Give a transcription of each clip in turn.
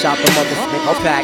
Shop the motherfucking pack.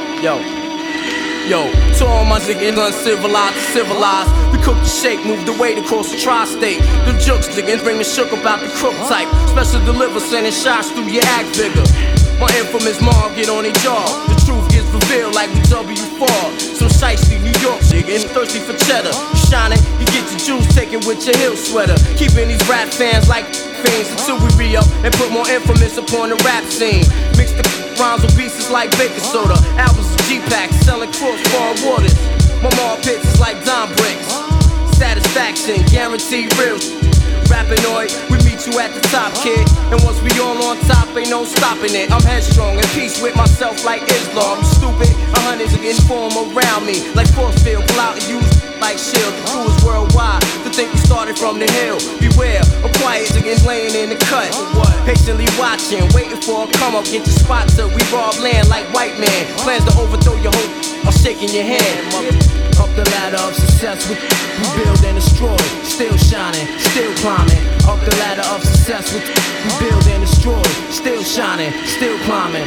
Yo, to all my niggas uncivilized to civilized. We cook the shake, move the weight across the tri-state. Them jokes niggas bring the shook about the crook type. Special deliver, sending shots through your act figure. My infamous mom get on their jaw. The truth gets revealed like we W4. Some shiesty New York niggas thirsty for cheddar. You shining, you get your juice taken with your heel sweater. Keeping these rap fans like fiends until we re-up and put more infamous upon the rap scene. Mix the rhymes with pieces like baking soda. Albums of G-Packs selling cross-bar waters. My mom pits is like Don Bricks. Satisfaction, guaranteed real. Rappinoid, we meet you at the top, kid. And once we all on top, ain't no stopping it. I'm headstrong, in peace with myself like Islam. You stupid, 100s again form around me. Like force field, pull out and use like shield. The crew is worldwide, to think we started from the hill. Beware, of quiet again laying in the cut. Patiently watching, waiting for a come up. Get your spot till we rob land like white man. Plans to overthrow your whole, I'm shaking your hand. Up the ladder of success, we build and destroy. Still shining, still climbing. Up the ladder of success, we build and destroy. Still shining, still climbing.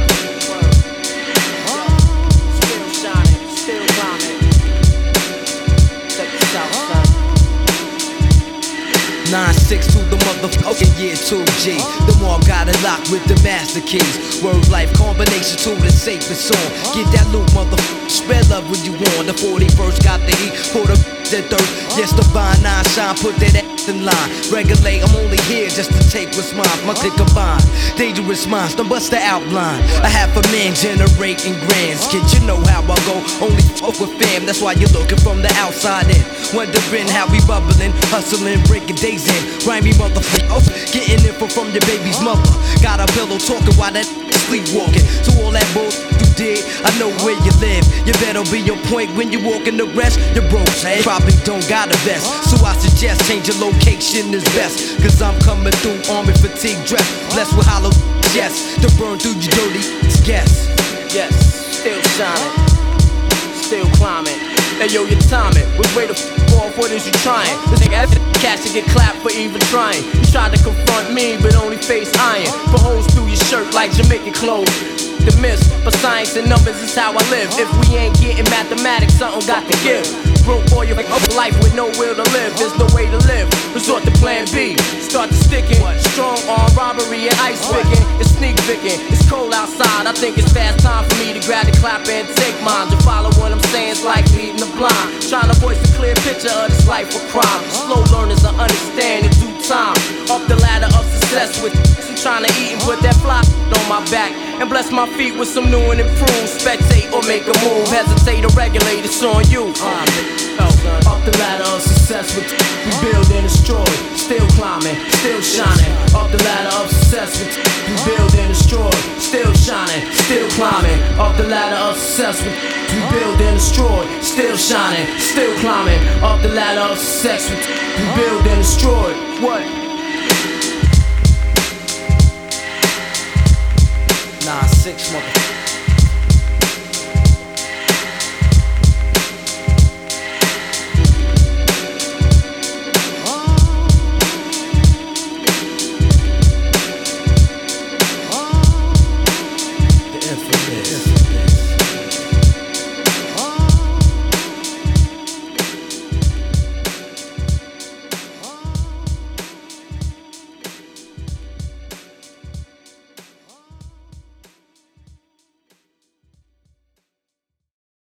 Still shining, still climbing. Check this out, son. 9-6 to the motherfucking year 2G. The mob got it locked with the master keys. Word life combination to the safest song. Get that loot, motherfucker. Spread love when you want. The 41st got the heat for the that third. Yes, the Vine 9 shine, put that ass in line. Regulate, I'm only here just to take what's mine. My click combined, dangerous minds, don't bust the outline. I have a man generating grands. Kid, you know how I go, only fuck with fam. That's why you're looking from the outside in. Wondering how we bubbling, hustling, breaking days in. Grimy motherfucker, getting info from your baby's mother. Got a pillow talking while that sleepwalking. So all that bull you did, I know where you live. You better be on point when you walk in the rest. You're broke, probably don't got a vest. So I suggest change your location is best. Cause I'm coming through army fatigue dress. Blessed with hollow yes, to burn through your dirty guess. Yes, still shining, still climbing. Hey yo, your timing was way to off. What is you trying? This nigga cash to get clapped for even trying. You tried to confront me, but only face iron. Put holes through your shirt like Jamaican clothes. The miss, but science and numbers is how I live. If we ain't getting mathematics, something got to give. Broke all your life with no will to live. There's no way to live. Resort to plan B. Start to sticking. Strong arm robbery and ice picking. It's sneak picking. It's cold outside. I think it's fast time for me to grab the clap and take mine. To follow what I'm saying is like leading the blind. Trying to voice a clear picture of this life of crime. Slow learners will understand in due time. Up the ladder of success with trying to eat and put that fly on my back. And bless my feet with some new and improved. Spectate or make a move. Hesitate or regulate, it's on you. Up the ladder of success with we build and destroy. Still climbing, still shining. Up the ladder of success with we build and destroy. Still shining, still climbing. Up the ladder of success with we build and destroy. Still shining, still climbing. Up the ladder of success with we build and destroy. What? 9-6 motherfucker.